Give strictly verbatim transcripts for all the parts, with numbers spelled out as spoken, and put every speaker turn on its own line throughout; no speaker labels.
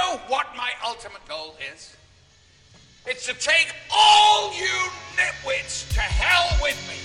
know what my ultimate goal is? It's to take all you nitwits to hell with me.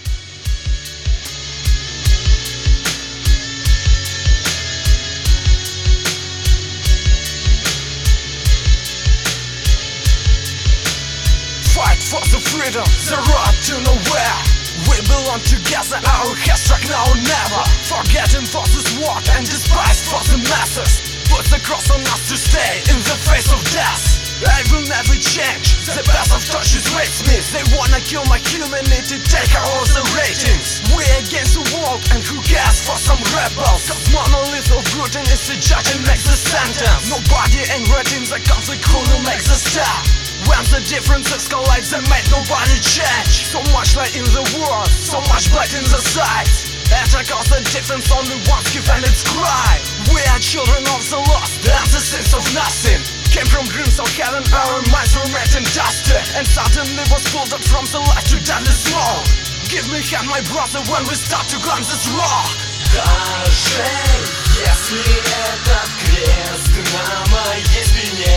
Fight for the freedom, the road to nowhere. We belong together, our heads struck now or never. Forgetting for this war and despised for the masses. Put the cross on us to stay in the face of death. I will never change, the best of touches rates me. They wanna kill my humanity, take all the ratings. We're against the world and who cares for some rebels? Cause monolith of gluten is the judge and makes the sentence. Nobody ain't writing the conflict who will make the step. When the differences collide, they make nobody change. So much light in the world, so much blood in the sights. Attack cause the difference only once give and its cry. We are children of the lost and the sins of nothing. Came from dreams of heaven, our minds were red and dusty. And suddenly was pulled up from the light to deadly smoke. Give me hand, my brother, when we start to climb this rock.
Даже если этот крест на моей спине,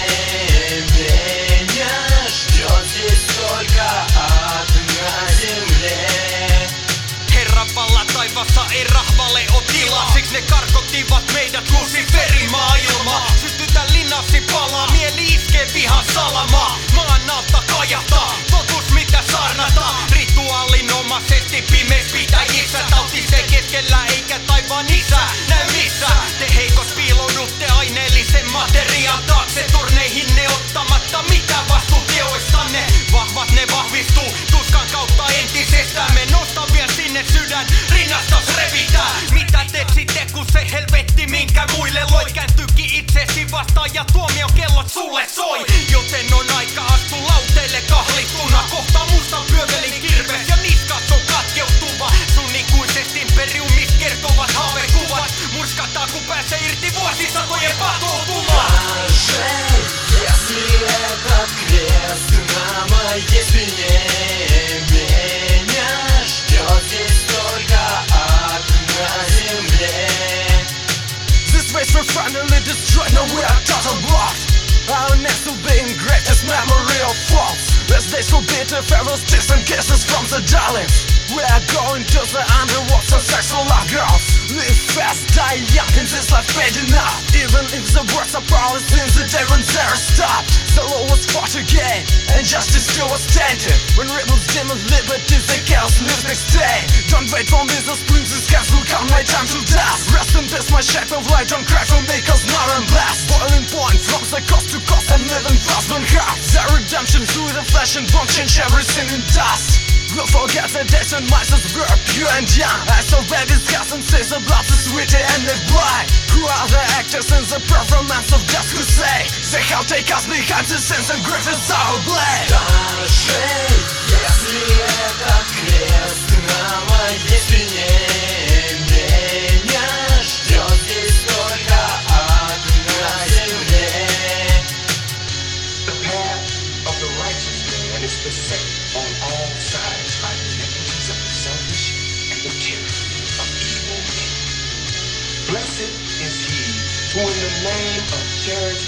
меня ждет здесь только ад на земле.
Herra palla taivassa ei rahvalle oo tilaa. Siksi ne karkottivat meidät Luciferin maailmaa. Sytytä linnassi palaa, mieli iskee vihan salamaa. Maan alta kajahtaa, totuus mitä saarnataan. Rituaalinomaisesti pimeis pitäjissä. Tauti se keskellä eikä taivaan isä näy missä. Te heikos piiloudutte aineellisen materiaan taakse. Turneihin ne ottamatta mitään vastuutioistanne. Vahvat ne vahvistuu tuskan kautta entisestään. Me nostaa vielä sinne sydän, rinnastas revitään. Mitä teet sitten kun se helvetti minkä muille loi? Kääntyykin itsesi vastaan ja tuomion kellot sulle soi. Joten on aika astu lauteille kahlittuna. Kohta musta pyövelin kirves ja niskas on katkeutuva. Sun ikuisesti imperiumit kertovat haavekuvat. Murskataan kun pääsee irti vuosisatojen patoutumaan.
Даже если этот крест на моей спине, меня ждет здесь только ад на земле.
This race we're finally destroyed, now we are total blocked. Our names will be engraved as memory of faults. As days will be to farewell sticks and kisses from the darlings. We are going to the underworld of sexual love girls. Live fast, die young, in this life paid enough. Even if the words are powerless in the day when they're stopped. The law was fought again, and justice still was tainted. When rebels demon liberty, the chaos lives next day. Don't wait for me, the springs and skies will come, my time to dust. Rest in peace, my shape of light, don't cry for me, cause not I'm blessed. Boiling point from the coast to coast, and living fast on half. The redemption through the flesh and bone change everything in dust. We'll forget the days when mices were pure and young. I saw babies cast and say the blood is sweetie and they blind. Who are the actors in the performance of death who say they help take us behind the sins and grief is our blade.
Даже если этот крест на моей спине, меня ждет здесь только ад на земле.
The path of the righteous man is beset on all sides by the iniquities of the selfish and the tyranny of evil men. Blessed is he who in the name of charity